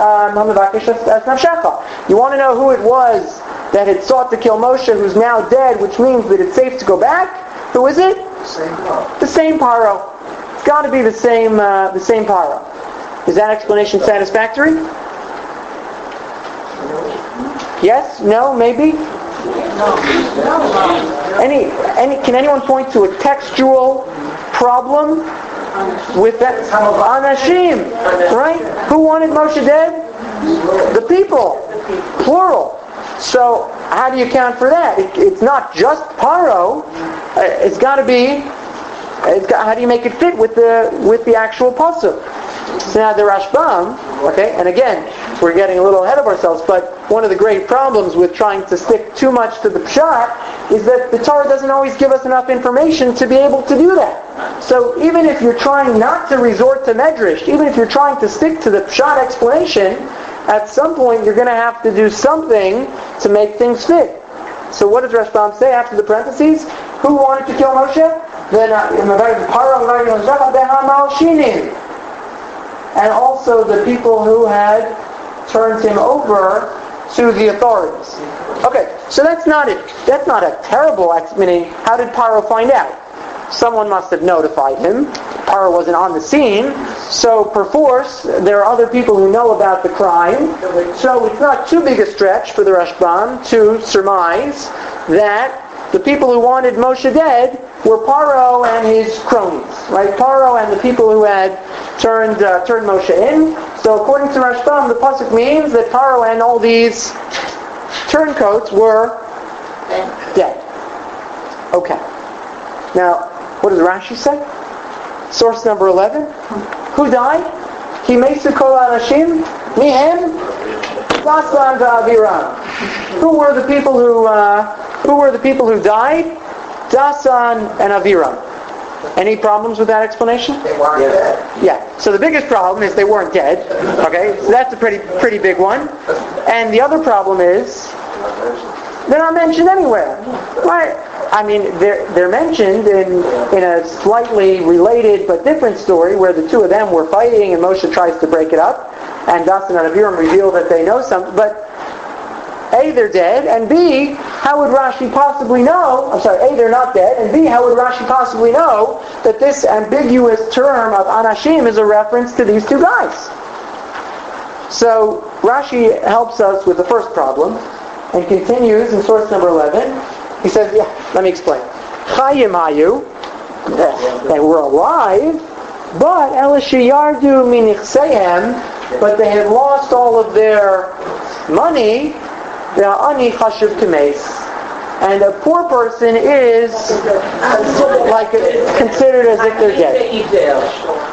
the You want to know who it was that had sought to kill Moshe, who's now dead, which means that it's safe to go back? Who is it? Same Paro. The same Paro. It's got to be the same uh, the same Paro. Is that explanation satisfactory? Yes? No? Maybe? Any, any, can anyone point to a textual problem with that? Anashim, right? Who wanted Moshe dead? The people, plural. So how do you account for that? It, it's not just Paro. It's got to be. It's got, how do you make it fit with the with the actual pasuk? So now the Rashbam, okay, and again, we're getting a little ahead of ourselves, but one of the great problems with trying to stick too much to the pshat is that the Torah doesn't always give us enough information to be able to do that. So even if you're trying not to resort to medrash, even if you're trying to stick to the pshat explanation, at some point you're going to have to do something to make things fit. So what does Rashbam say after the parentheses? Who wanted to kill Moshe? Then and also the people who had turned him over to the authorities. Okay, so that's not it. That's not a terrible explanation. How did Paro find out? Someone must have notified him. Paro wasn't on the scene, so perforce there are other people who know about the crime. So it's not too big a stretch for the Rashbam to surmise that the people who wanted Moshe dead were Paro and his cronies, right? Paro and the people who had turned uh, turned Moshe in. So according to Rashbam, the pasuk means that Paro and all these turncoats were dead. Okay. Now, what does Rashi say? Source number eleven. Who died? Himesu kol anashim mihem Dasan v'Aviram. Who were the people who uh, who were the people who died? Dasan and Aviram. Any problems with that explanation? They weren't dead. Yeah. So the biggest problem is they weren't dead. Okay. So that's a pretty pretty big one. And the other problem is they're not mentioned anywhere. Right? I mean, they're they're mentioned in in a slightly related but different story where the two of them were fighting and Moshe tries to break it up, and Dasan and Aviram reveal that they know something. But A, they're dead, and B, how would Rashi possibly know, I'm sorry, A, they're not dead, and B, how would Rashi possibly know that this ambiguous term of anashim is a reference to these two guys? So Rashi helps us with the first problem and continues in source number eleven. He says, yeah, let me explain. Chayim hayu, they were alive, but elashiyardu minichsehem, but they had lost all of their money. Ani chashuv kameis, and a poor person is like considered as if they're dead.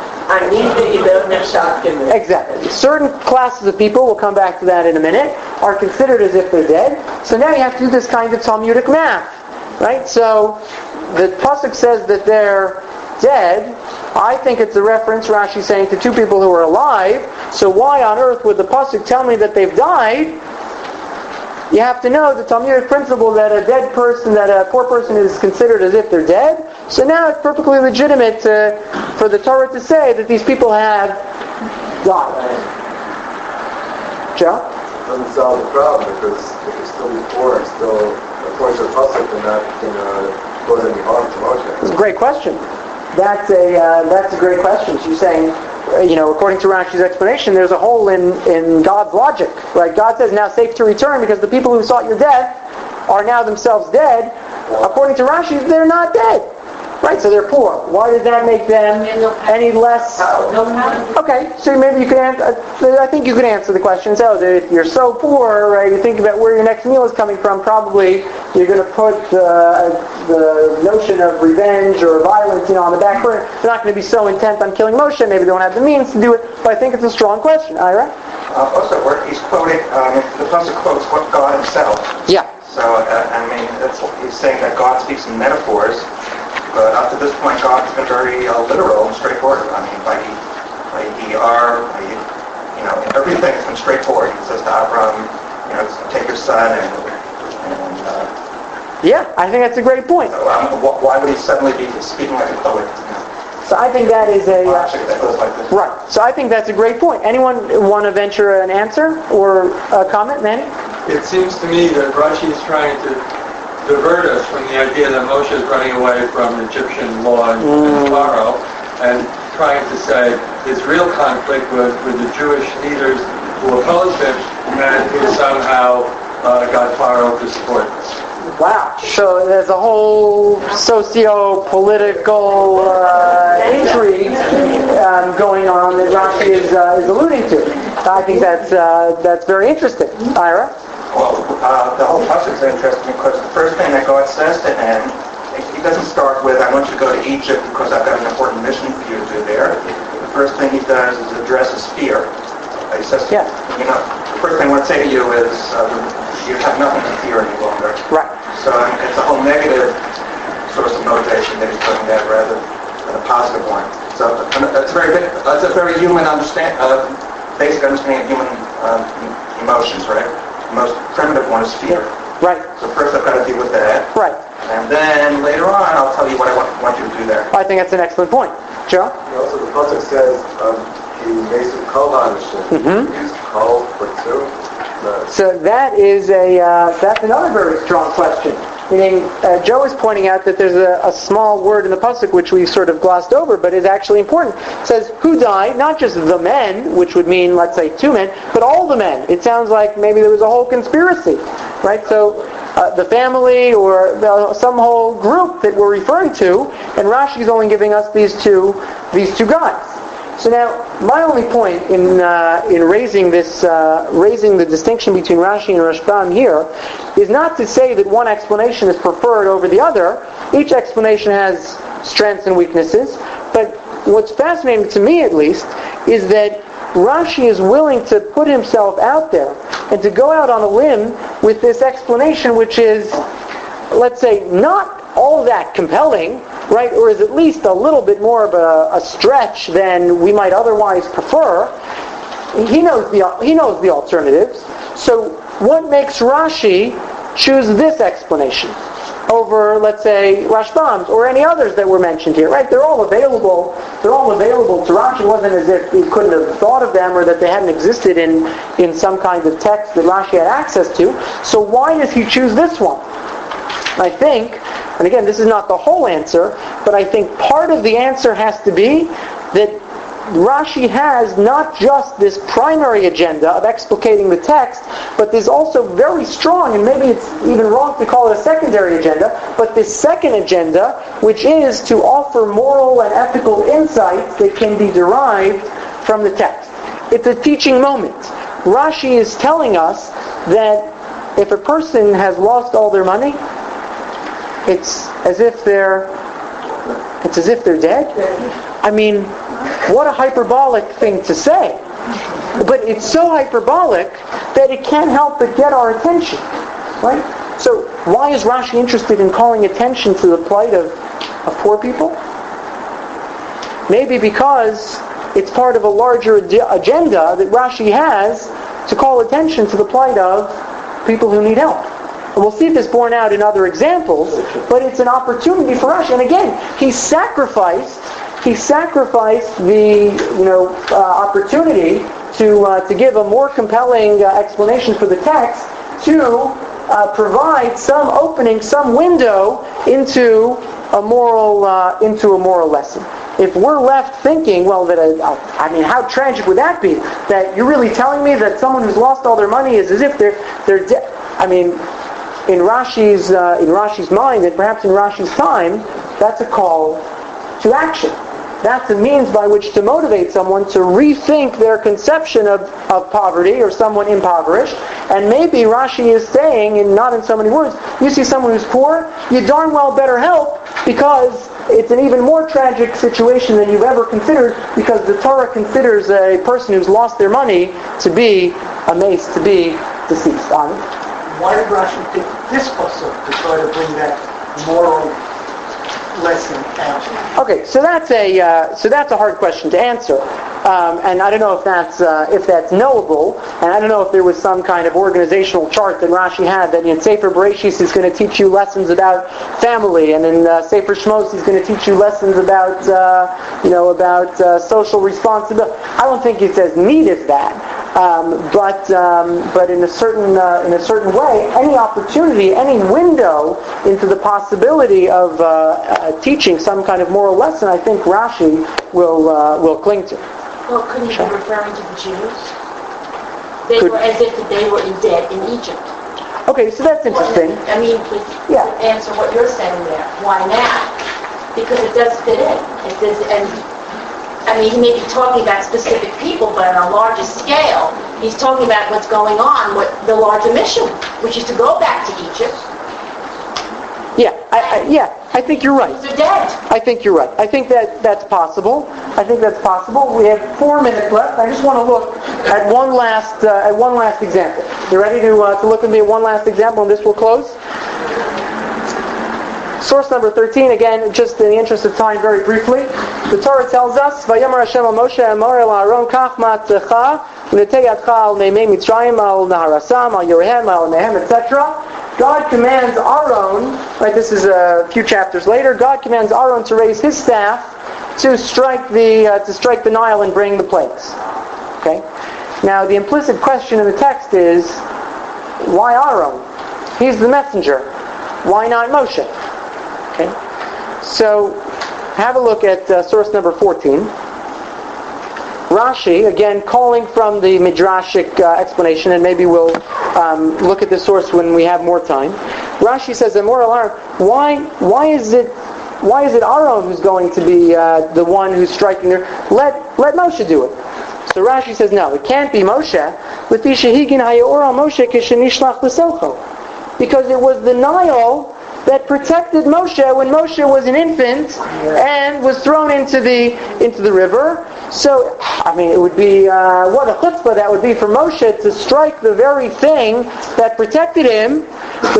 Exactly. Certain classes of people, we'll come back to that in a minute, are considered as if they're dead. So now you have to do this kind of Talmudic math, right? So the pasuk says that they're dead. I think it's a reference, Rashi saying, to two people who are alive. So why on earth would the pasuk tell me that they've died? You have to know the Talmudic principle that a dead person, that a poor person is considered as if they're dead. So now it's perfectly legitimate uh, for the Torah to say that these people have died. Joe? It doesn't solve the problem because if you're still poor and still according to the pasuk, they're not going to cause any harm to Moshe. It's a great question. That's a uh, that's a great question. She's saying, uh, you know, according to Rashi's explanation, there's a hole in, in God's logic. Right? God says now safe to return because the people who sought your death are now themselves dead. According to Rashi, they're not dead. Right, so they're poor. Why does that make them any less? Okay, so maybe you can answer, I think you could answer the question. So if you're so poor, right, you think about where your next meal is coming from, probably you're going to put uh, the notion of revenge or violence, you know, on the back burner. They're not going to be so intent on killing Moshe. Maybe they don't have the means to do it, but I think it's a strong question. Ira? Uh, also, where he's quoting, um, the pasuk quotes what God himself. Yeah. So, uh, I mean, that's, he's saying that God speaks in metaphors. But up to this point, God's been very uh, literal and straightforward. I mean, by he, by he are, by he, you know, everything has been straightforward. He says to Abraham, you know, take your son and, and uh, yeah, I think that's a great point. So, um, why would he suddenly be speaking like a poet? You know? So I think that is a... Uh, that goes like this. Right. So I think that's a great point. Anyone want to venture an answer or a comment, Manny? It seems to me that Rashi is trying to divert us from the idea that Moshe is running away from Egyptian law and, mm. and Pharaoh, and trying to say his real conflict was with the Jewish leaders who opposed him, and he somehow uh, got Pharaoh to support this. Wow. So there's a whole socio-political uh, intrigue um, going on that Rashi is, uh, is alluding to. I think that's uh, that's very interesting. Ira? Well, uh, the whole pasuk is interesting because the first thing that God says to him, he doesn't start with, I want you to go to Egypt because I've got an important mission for you to do there. The first thing he does is address his fear. He says, yeah. you know, the first thing I want to say to you is um, you have nothing to fear any longer. Right. So um, it's a whole negative source of motivation that he's putting there rather than a positive one. So that's a very, that's a very human understand, uh, basic understanding of human um, emotions, right? The most primitive one is fear. Right. So first I've got to deal with that. Right. And then later on I'll tell you what I want, want you to do there. I think that's an excellent point. Joe? Also, the pasuk says um, he makes it kol ha'anashim. Mm-hmm. He used kol for two. No. So that is a uh, that's another very strong question. Meaning, uh, Joe is pointing out that there's a, a small word in the pasuk which we sort of glossed over, but is actually important. It says, who died? Not just the men, which would mean, let's say, two men, but all the men. It sounds like maybe there was a whole conspiracy, right? So uh, the family or uh, some whole group that we're referring to, and Rashi is only giving us these two, these two guys. So now, my only point in uh, in raising this, uh, raising the distinction between Rashi and Rashbam here, is not to say that one explanation is preferred over the other. Each explanation has strengths and weaknesses. But what's fascinating to me, at least, is that Rashi is willing to put himself out there and to go out on a limb with this explanation, which is, let's say, not all that compelling, right? Or is at least a little bit more of a, a stretch than we might otherwise prefer. He knows the he knows the alternatives. So what makes Rashi choose this explanation over, let's say, Rashbam's or any others that were mentioned here, right? They're all available. They're all available to Rashi. It wasn't as if he couldn't have thought of them or that they hadn't existed in, in some kind of text that Rashi had access to. So why does he choose this one? I think, and again, this is not the whole answer, but I think part of the answer has to be that Rashi has not just this primary agenda of explicating the text, but there's also very strong, and maybe it's even wrong to call it a secondary agenda, but this second agenda, which is to offer moral and ethical insights that can be derived from the text. It's a teaching moment. Rashi is telling us that if a person has lost all their money, it's as if they're it's as if they're dead. I mean, what a hyperbolic thing to say. But it's so hyperbolic that it can't help but get our attention. Right? So why is Rashi interested in calling attention to the plight of, of poor people? Maybe because it's part of a larger agenda that Rashi has to call attention to the plight of people who need help. And we'll see this borne out in other examples, but it's an opportunity for Rashi. And again, he sacrificed He sacrificed the, you know, uh, opportunity to uh, to give a more compelling uh, explanation for the text to uh, provide some opening, some window into a moral uh, into a moral lesson. If we're left thinking, well, that uh, I mean, how tragic would that be? That you're really telling me that someone who's lost all their money is as if they're they're dead. I mean, in Rashi's uh, in Rashi's mind, and perhaps in Rashi's time, that's a call to action. That's a means by which to motivate someone to rethink their conception of, of poverty or someone impoverished. And maybe Rashi is saying, and not in so many words, you see someone who's poor, you darn well better help, because it's an even more tragic situation than you've ever considered, because the Torah considers a person who's lost their money to be a mace, to be deceased. On Why did Rashi pick this pasuk to try to bring that moral lesson out? Okay, so that's a uh, so that's a hard question to answer, um, and I don't know if that's uh, if that's knowable, and I don't know if there was some kind of organizational chart that Rashi had that in Sefer Bereshis is going to teach you lessons about family, and in uh, Sefer Shmos he's going to teach you lessons about uh, you know about uh, social responsibility. I don't think it says need of that. Um, but um, but in a certain uh, in a certain way, any opportunity, any window into the possibility of uh, uh, teaching some kind of moral lesson, I think Rashi will uh, will cling to. Well, couldn't he be referring to the Jews? They Could, were as if they were in debt in Egypt. Okay, so that's interesting. I mean, to yeah. answer what you're saying there, why now? Because it does fit in. It does, and. I mean, he may be talking about specific people, but on a larger scale, he's talking about what's going on with the larger mission, which is to go back to Egypt. Yeah, I, I, yeah, I think you're right. They're dead. I think you're right. I think that that's possible. I think that's possible. We have four minutes left. I just want to look at one last uh, at one last example. You ready to uh, to look at me at one last example, and this will close? Source number thirteen, again, just in the interest of time, very briefly. The Torah tells us, Vayamar Hashem al Moshe Amar el Aaron Kach Matzecha V'netei Yadcha al Meimei Mitzrayim al Naharasam al Yorehem al Mehem, et cetera. God commands Aaron, right, this is a few chapters later, God commands Aaron to raise his staff to strike the uh, to strike the Nile and bring the plagues. Okay? Now, the implicit question in the text is, why Aaron? He's the messenger. Why not Moshe? Okay, so have a look at uh, source number fourteen. Rashi, again, calling from the Midrashic uh, explanation, and maybe we'll um, look at this source when we have more time. Rashi says, why, why is it, why is it Aaron who's going to be uh, the one who's striking there? Let let Moshe do it. So Rashi says, no, it can't be Moshe. Because it was the Nile that protected Moshe when Moshe was an infant and was thrown into the into the river. So, I mean, it would be, uh, what a chutzpah that would be for Moshe to strike the very thing that protected him. So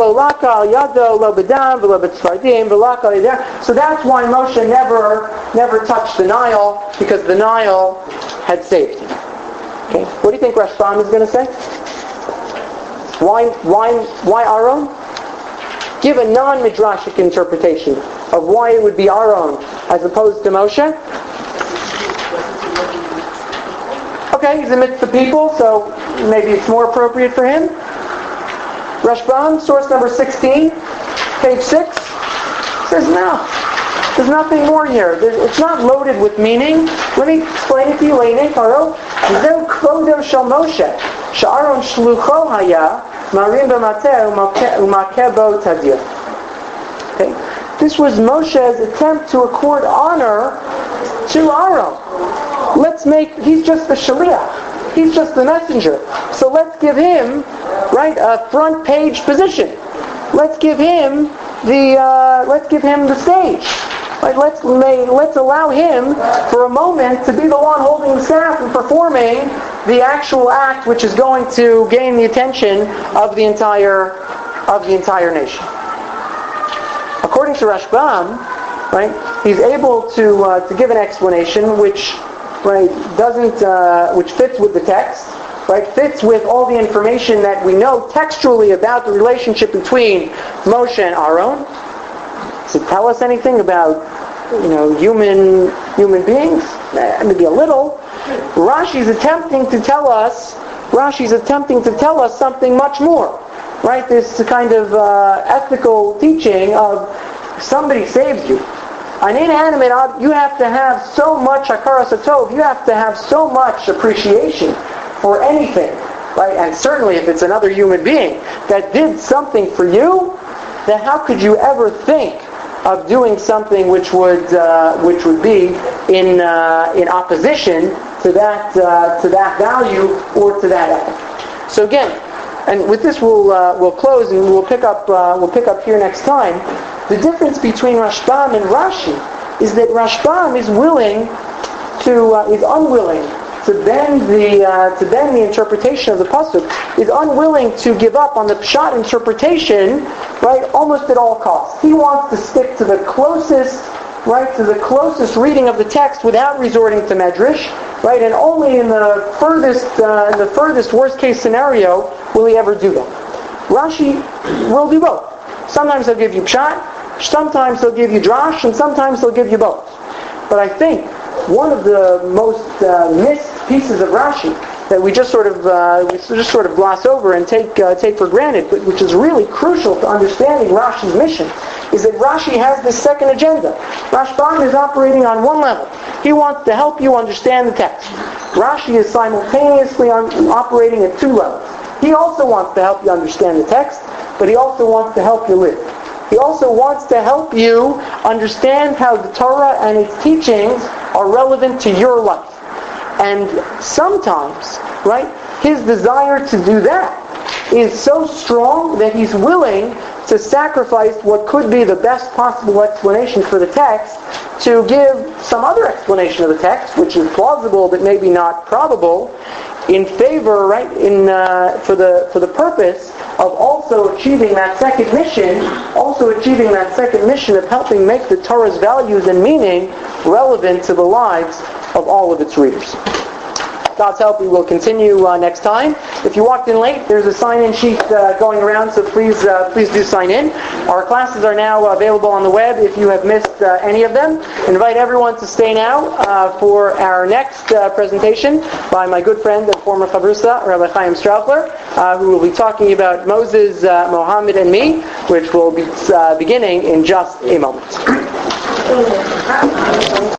that's why Moshe never never touched the Nile, because the Nile had saved him. Okay, what do you think Rashbam is going to say? Why, why, why Aaron? Give a non-midrashic interpretation of why it would be Aaron as opposed to Moshe. Okay, he's amidst the people, so maybe it's more appropriate for him. Rashbam, source number sixteen. Page six says no. There's nothing more here. It's not loaded with meaning. Let me explain it to you. Leinei Paro, Zeu Kvodo Shel Moshe, She'aron Shlucho Haya, Marim B'mateh Umakeh Bo Tadir. Okay? This was Moshe's attempt to accord honor to Aaron. Let's make, he's just the shaliach. He's just the messenger. So let's give him, right, a front page position. Let's give him the, uh, let's give him the stage. Right, let's may, let's allow him for a moment to be the one holding the staff and performing the actual act which is going to gain the attention of the entire of the entire nation. According to Rashbam, right, he's able to uh, to give an explanation which right doesn't uh, which fits with the text, right, fits with all the information that we know textually about the relationship between Moshe and Aaron. Does it tell us anything about, you know, human human beings? Maybe a little. Rashi's attempting to tell us. Rashi's attempting to tell us something much more, right? This kind of uh, ethical teaching of somebody saves you. An inanimate object, you have to have so much hakaras hatov. You have to have so much appreciation for anything, right? And certainly if it's another human being that did something for you, then how could you ever think of doing something which would uh, which would be in uh, in opposition to that uh, to that value or to that ethic? So again, and with this we'll uh, we'll close and we'll pick up uh, we'll pick up here next time. The difference between Rashbam and Rashi is that Rashbam is willing to uh, is unwilling to bend the uh, to bend the interpretation of the pasuk, is unwilling to give up on the pshat interpretation, right, almost at all costs. He wants to stick to the closest, right, to the closest reading of the text without resorting to medrash, right, and only in the furthest uh, in the furthest worst case scenario will he ever do that. Rashi will do both. Sometimes he'll give you pshat, sometimes he'll give you drash, and sometimes he'll give you both. But I think one of the most uh, missed pieces of Rashi that we just sort of uh, we just sort of gloss over and take uh, take for granted, but which is really crucial to understanding Rashi's mission, is that Rashi has this second agenda. Rashbam is operating on one level. He wants to help you understand the text. Rashi is simultaneously on, operating at two levels. He also wants to help you understand the text, but he also wants to help you live. He also wants to help you understand how the Torah and its teachings are relevant to your life. And sometimes, right, his desire to do that is so strong that he's willing to sacrifice what could be the best possible explanation for the text to give some other explanation of the text, which is plausible but maybe not probable, in favor, right, in uh, for the for the purpose of also achieving that second mission, also achieving that second mission of helping make the Torah's values and meaning relevant to the lives of all of its readers. God's help, we will continue uh, next time. If you walked in late, there's a sign-in sheet uh, going around, so please uh, please do sign in. Our classes are now available on the web if you have missed uh, any of them. I invite everyone to stay now uh, for our next uh, presentation by my good friend and former chavrusa, Rabbi Chaim Strauchler, uh, who will be talking about Moses, uh, Mohammed, and me, which will be uh, beginning in just a moment.